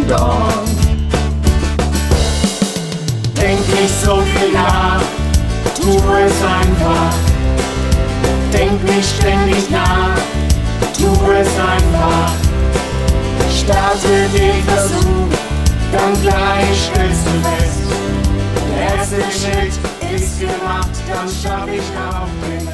Sturm. Denk nicht so viel nach, tu es einfach. Denk nicht ständig nach, tu es einfach. Starte den Versuch, dann gleich stellst du fest, der erste Schritt ist gemacht, dann schaff ich auch den